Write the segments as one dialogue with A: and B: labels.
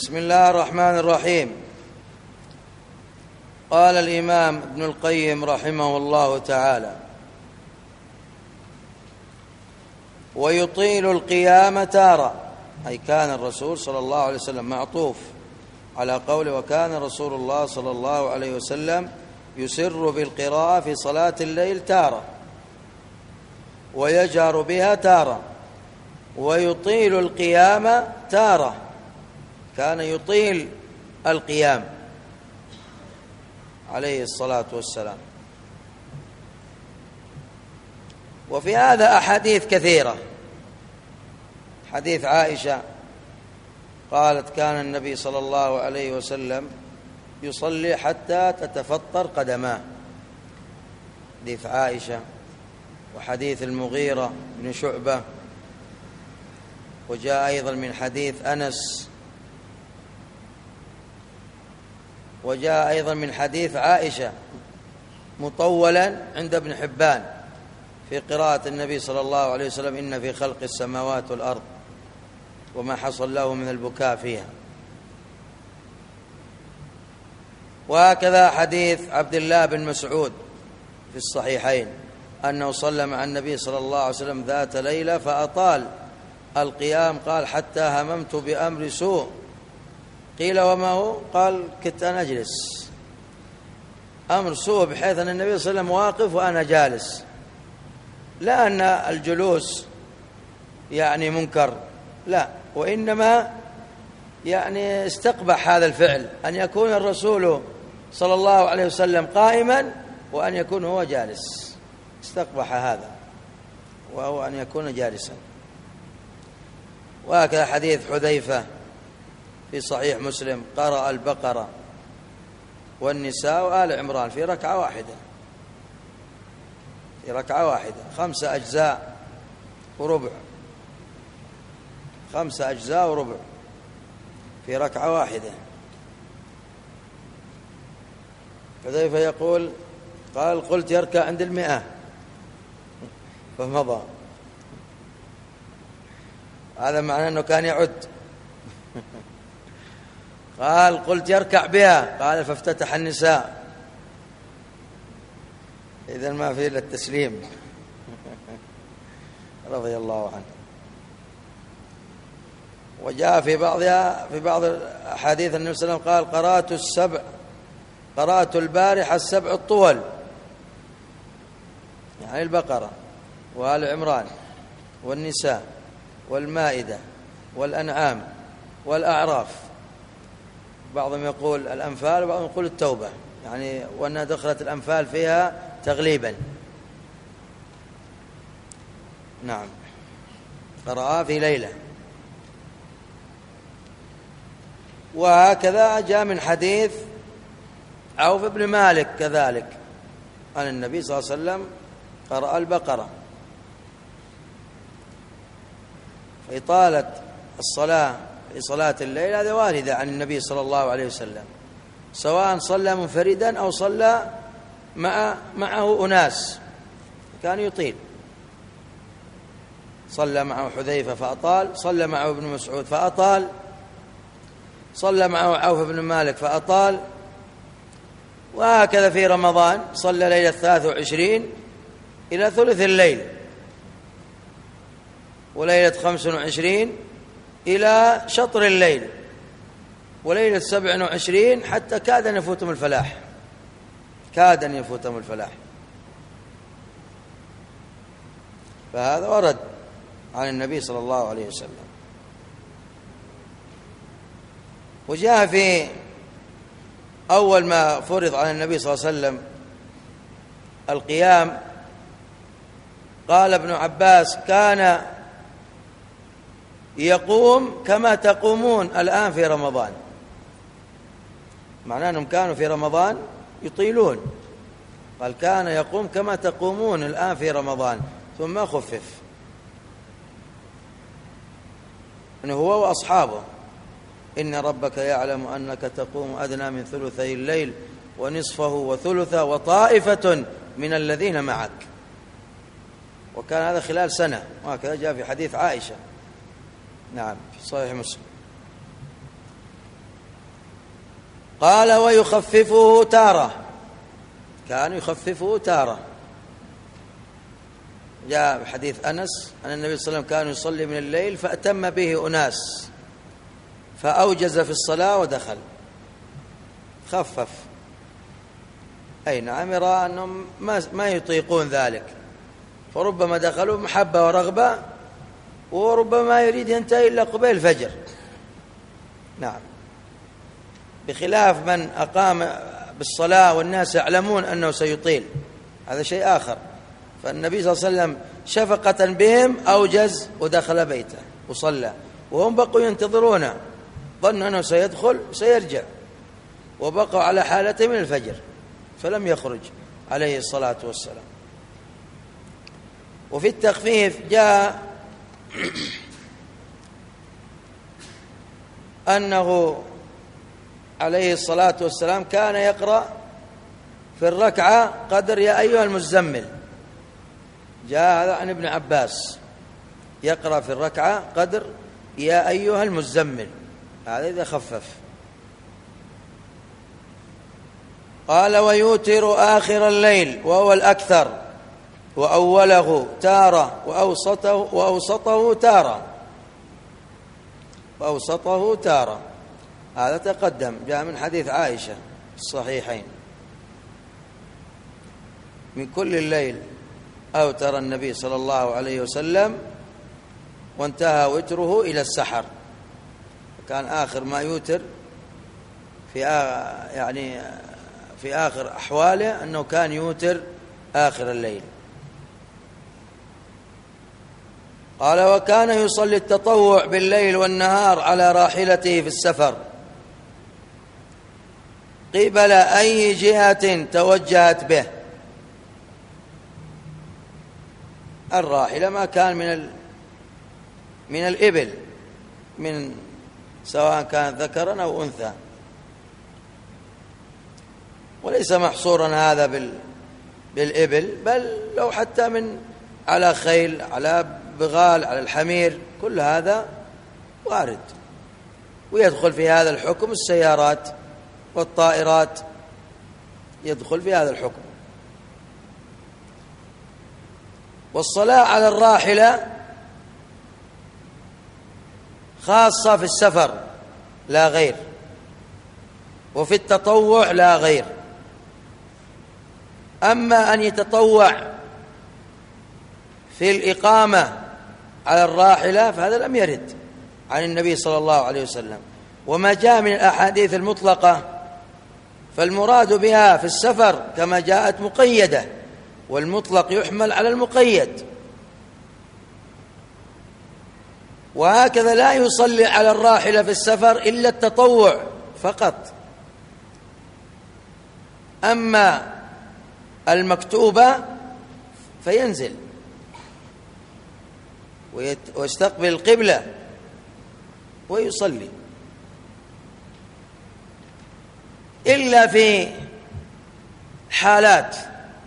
A: بسم الله الرحمن الرحيم. قال الإمام ابن القيم رحمه الله تعالى: ويطيل القيام تارة، أي كان الرسول صلى الله عليه وسلم، معطوف على قوله: وكان رسول الله صلى الله عليه وسلم يسر بالقراءة في صلاة الليل تارة ويجهر بها تارة، ويطيل القيام تارة، كان يطيل القيام عليه الصلاة والسلام. وفي هذا أحاديث كثيرة. حديث عائشة قالت: كان النبي صلى الله عليه وسلم يصلي حتى تتفطر قدماه، حديث عائشة. وحديث المغيرة بن شعبة، وجاء أيضا من حديث أنس، وجاء أيضا من حديث عائشة مطولا عند ابن حبان في قراءة النبي صلى الله عليه وسلم: إن في خلق السماوات والأرض، وما حصل له من البكاء فيها. وهكذا حديث عبد الله بن مسعود في الصحيحين أنه صلى مع النبي صلى الله عليه وسلم ذات ليلة فأطال القيام، قال: حتى هممت بأمر سوء. قيل: وما هو؟ قال: كنت أنا أجلس. أمر سوء بحيث أن النبي صلى الله عليه وسلم واقف وأنا جالس، لا أن الجلوس يعني منكر، لا، وإنما يعني استقبح هذا الفعل، أن يكون الرسول صلى الله عليه وسلم قائما وأن يكون هو جالس، استقبح هذا، وهو أن يكون جالسا. وهكذا حديث حذيفة في صحيح مسلم: قرأ البقرة والنساء وآل عمران في ركعة واحدة، في ركعة واحدة، 5 أجزاء وربع، 5 أجزاء وربع في ركعة واحدة. حذيفة يقول: قال: قلت يركع عند 100 فمضى. هذا معناه أنه كان يعد. قال: قلت يركع بها، قال: فافتتح النساء. إذن ما في إلا التسليم. رضي الله عنه. وجاء في بعض أحاديث النبي صلى الله عليه وسلم قال: قرأت البارحة 7 الطول، يعني البقرة وآل عمران والنساء والمائدة والأنعام والأعراف، بعضهم يقول الأنفال وبعضهم يقول التوبة، يعني وأنها دخلت الأنفال فيها تغليبا. نعم، قرأها في ليلة. وهكذا جاء من حديث عوف بن مالك كذلك أن النبي صلى الله عليه وسلم قرأ البقرة. فإطالة الصلاة في صلاة الليل هذا واردة عن النبي صلى الله عليه وسلم، سواء صلى منفردا أو صلى معه أناس، كان يطيل. صلى معه حذيفة فأطال، صلى معه ابن مسعود فأطال، صلى معه عوف بن مالك فأطال. وهكذا في رمضان صلى ليلة 23 إلى ثلث الليل، وليلة 25 إلى شطر الليل، وليلة 27 حتى كاد أن يفوتهم الفلاح، كاد أن يفوتهم الفلاح. فهذا ورد عن النبي صلى الله عليه وسلم. وجاء في أول ما فرض على النبي صلى الله عليه وسلم القيام، قال ابن عباس: كان يقوم كما تقومون الآن في رمضان، معناه أنهم كانوا في رمضان يطيلون. قال: كان يقوم كما تقومون الآن في رمضان، ثم خفف، إنه هو وأصحابه: إن ربك يعلم أنك تقوم أدنى من ثلثي الليل ونصفه وثلثه وطائفة من الذين معك. وكان هذا خلال سنة، وهكذا جاء في حديث عائشة، نعم، في صحيح مسلم. قال ويخففه تارة، كان يخففه تارة. جاء بحديث أنس أن النبي صلى الله عليه وسلم كان يصلي من الليل فأتم به أناس فأوجز في الصلاة ودخل، خفف. أي نعم، يرى أنهم ما يطيقون ذلك، فربما دخلوا محبة ورغبة، وربما يريد ينتهي إلا قبيل الفجر. نعم، بخلاف من أقام بالصلاة والناس يعلمون أنه سيطيل، هذا شيء آخر. فالنبي صلى الله عليه وسلم شفقة بهم أوجز ودخل بيته وصلى، وهم بقوا ينتظرونه، ظنوا أنه سيدخل سيرجع، وبقوا على حالته من الفجر فلم يخرج عليه الصلاة والسلام. وفي التخفيف جاء أنه عليه الصلاة والسلام كان يقرأ في الركعة قدر يا أيها المزمل. جاء هذا عن ابن عباس، يقرأ في الركعة قدر يا أيها المزمل، هذا إذا خفف. قال ويوتر آخر الليل وهو الأكثر، وأوله تارة وأوسطه تارة. هذا تقدم، جاء من حديث عائشة الصحيحين. من كل الليل أوتر النبي صلى الله عليه وسلم، وانتهى وتره إلى السحر. كان آخر ما يوتر في آخر أحواله أنه كان يوتر آخر الليل. قال وكان يصلي التطوع بالليل والنهار على راحلته في السفر قبل أي جهة توجهت به. الراحلة ما كان من الإبل، من سواء كان ذكرا أو أنثى، وليس محصورا هذا بالإبل، بل لو حتى من على خيل، على بغال، على الحمير، كل هذا وارد. ويدخل في هذا الحكم السيارات والطائرات، يدخل في هذا الحكم. والصلاة على الراحلة خاصة في السفر لا غير، وفي التطوع لا غير. أما أن يتطوع في الإقامة على الراحلة فهذا لم يرد عن النبي صلى الله عليه وسلم. وما جاء من الأحاديث المطلقة فالمراد بها في السفر كما جاءت مقيدة، والمطلق يحمل على المقيد. وهكذا لا يصلي على الراحلة في السفر إلا التطوع فقط. أما المكتوبة فينزل ويستقبل القبلة ويصلي، إلا في حالات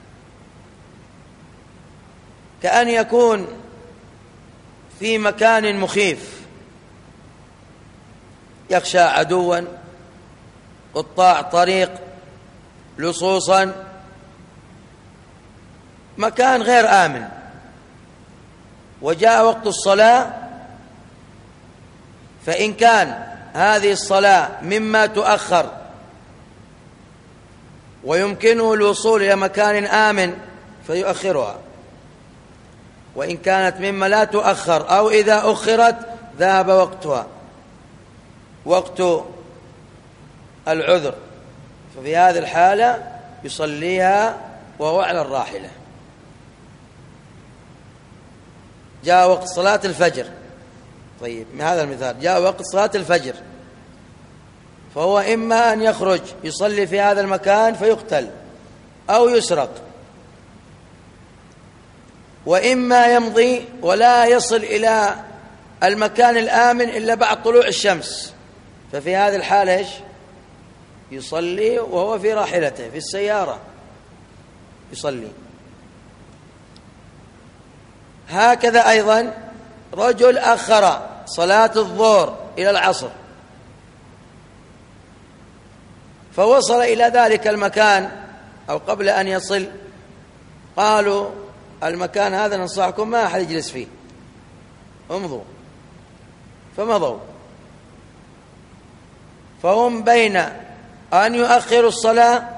A: كأن يكون في مكان مخيف يخشى عدوا، قطاع طريق، لصوصا، مكان غير آمن، وجاء وقت الصلاة، فإن كان هذه الصلاة مما تؤخر ويمكنه الوصول إلى مكان آمن فيؤخرها، وإن كانت مما لا تؤخر أو إذا أخرت ذهب وقتها، وقت العذر، ففي هذه الحالة يصليها وهو على الراحلة. جاء وقت صلاة الفجر، طيب من هذا المثال جاء وقت صلاة الفجر، فهو إما أن يخرج يصلي في هذا المكان فيقتل أو يسرق، وإما يمضي ولا يصل إلى المكان الآمن إلا بعد طلوع الشمس، ففي هذه الحالة إيش؟ يصلي وهو في راحلته في السيارة يصلي. هكذا أيضا رجل أخر صلاة الظهر إلى العصر فوصل إلى ذلك المكان أو قبل أن يصل قالوا المكان هذا ننصحكم ما أحد يجلس فيه، امضوا. فمضوا، فهم بين أن يؤخروا الصلاة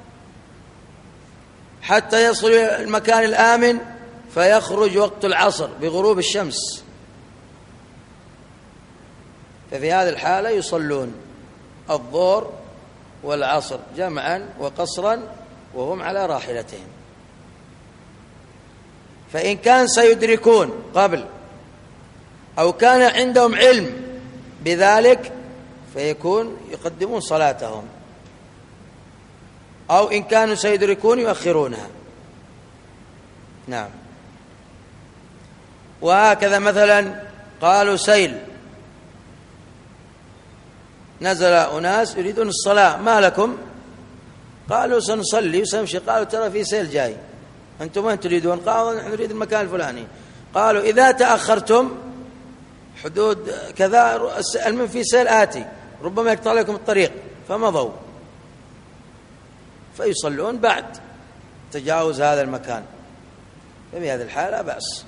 A: حتى يصلوا إلى المكان الآمن فيخرج وقت العصر بغروب الشمس، ففي هذه الحالة يصلون الظهر والعصر جمعا وقصرا وهم على راحلتهم. فإن كان سيدركون قبل أو كان عندهم علم بذلك فيكون يقدمون صلاتهم، أو إن كانوا سيدركون يؤخرونها. نعم. وهكذا مثلا قالوا سيل، نزل أناس يريدون الصلاة، ما لكم؟ قالوا سنصلي وسنمشي. قالوا ترى في سيل جاي، أنتم وين تريدون؟ قالوا نحن نريد المكان الفلاني. قالوا إذا تأخرتم حدود كذا المن في سيل آتي ربما يقطع لكم الطريق، فمضوا فيصلون بعد تجاوز هذا المكان، ففي هذه الحالة لا بأس.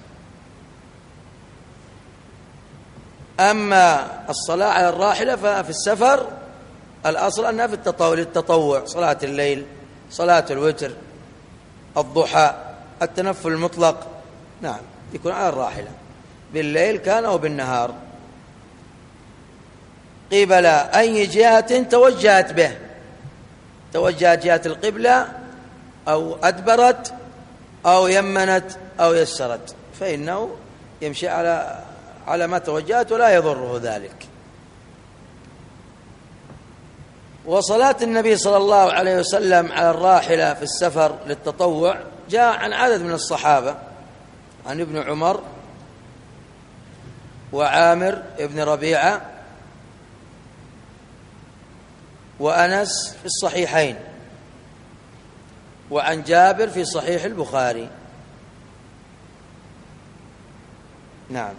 A: أما الصلاة على الراحلة ففي السفر الأصل أنها في التطوع، صلاة الليل، صلاة الوتر، الضحى، التنفل المطلق، نعم يكون على الراحلة بالليل كان أو بالنهار، قبل أي جهة توجهت به، توجهت جهة القبلة أو أدبرت أو يمنت أو يسرت، فإنه يمشي على ما توجهت ولا يضره ذلك. وصلاة النبي صلى الله عليه وسلم على الراحلة في السفر للتطوع جاء عن عدد من الصحابة، عن ابن عمر وعامر ابن ربيعة وأنس في الصحيحين، وعن جابر في صحيح البخاري. نعم.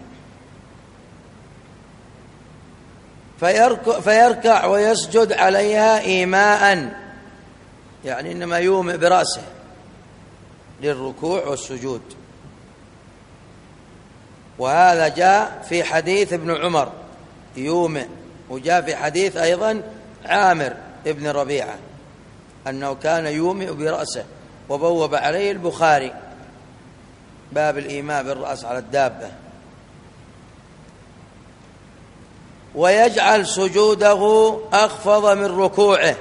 A: فيركع ويسجد عليها إيماء، يعني إنما يومئ برأسه للركوع والسجود. وهذا جاء في حديث ابن عمر يومئ، وجاء في حديث أيضا عامر ابن ربيعة أنه كان يومئ برأسه، وبوب عليه البخاري باب الإيماء بالرأس على الدابة. ويجعل سجوده أخفض من ركوعه،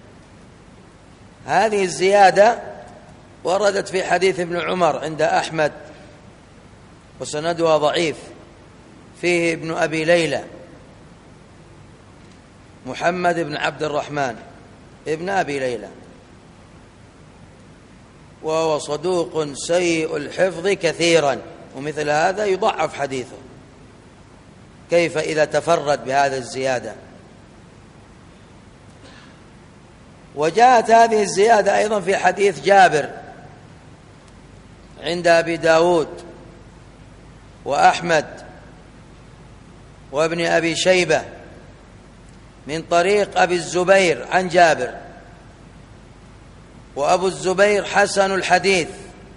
A: هذه الزيادة وردت في حديث ابن عمر عند أحمد وسندها ضعيف، فيه ابن أبي ليلى محمد بن عبد الرحمن ابن أبي ليلى، وهو صدوق سيء الحفظ كثيرا، ومثل هذا يضعف حديثه، كيف إذا تفرد بهذه الزيادة. وجاءت هذه الزيادة أيضا في حديث جابر عند أبي داود وأحمد وابن أبي شيبة من طريق أبي الزبير عن جابر، وأبو الزبير حسن الحديث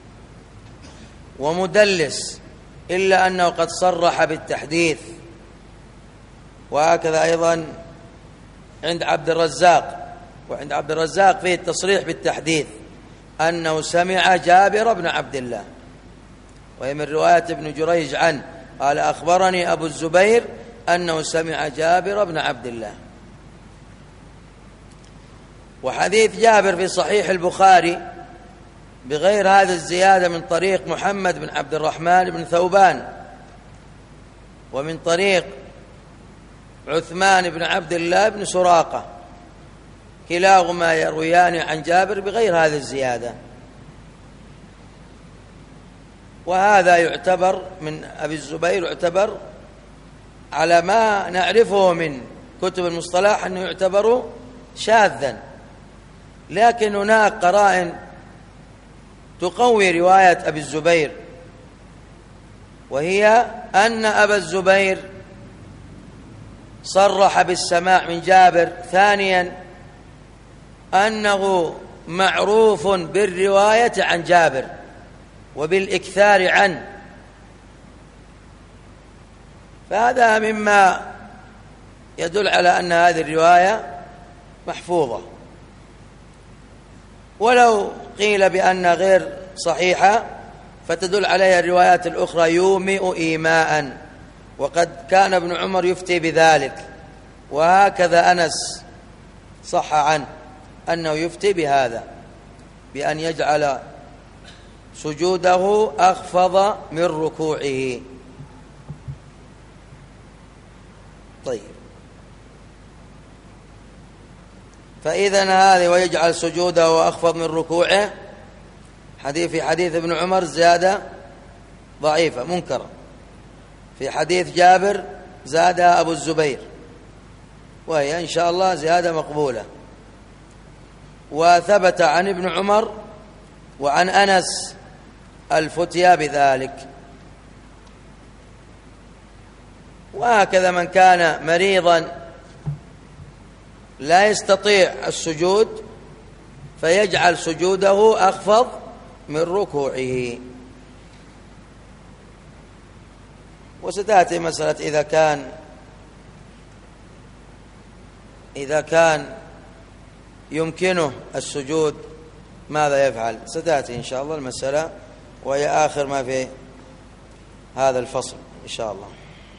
A: ومدلس إلا أنه قد صرح بالتحديث. وهكذا أيضا عند عبد الرزاق، وعند عبد الرزاق فيه التصريح بالتحديث أنه سمع جابر بن عبد الله، وهي من رواية ابن جريج عنه قال أخبرني أبو الزبير أنه سمع جابر بن عبد الله. وحديث جابر في صحيح البخاري بغير هذه الزيادة من طريق محمد بن عبد الرحمن بن ثوبان، ومن طريق عثمان بن عبد الله بن سراقة، كلاهما يرويان عن جابر بغير هذه الزيادة. وهذا يعتبر من أبي الزبير، يعتبر على ما نعرفه من كتب المصطلح أنه يعتبر شاذا، لكن هناك قرائن تقوي رواية أبي الزبير، وهي أن أبا الزبير صرح بالسماع من جابر. ثانيا أنه معروف بالرواية عن جابر وبالإكثار عنه، فهذا مما يدل على أن هذه الرواية محفوظة. ولو قيل بأن غير صحيحة فتدل عليها الروايات الأخرى يومئ إيماء، وقد كان ابن عمر يفتي بذلك، وهكذا أنس صح عنه أنه يفتي بهذا، بأن يجعل سجوده أخفض من ركوعه. طيب، فإذن هذه ويجعل سجوده أخفض من ركوعه في حديث ابن عمر زيادة ضعيفة منكرة، في حديث جابر زادها أبو الزبير، وهي إن شاء الله زيادة مقبولة. وثبت عن ابن عمر وعن أنس الفتيا بذلك. وهكذا من كان مريضا لا يستطيع السجود فيجعل سجوده أخفض من ركوعه. وستأتي مسألة إذا كان يمكنه السجود ماذا يفعل، ستأتي إن شاء الله المسألة، وهي آخر ما في هذا الفصل إن شاء الله.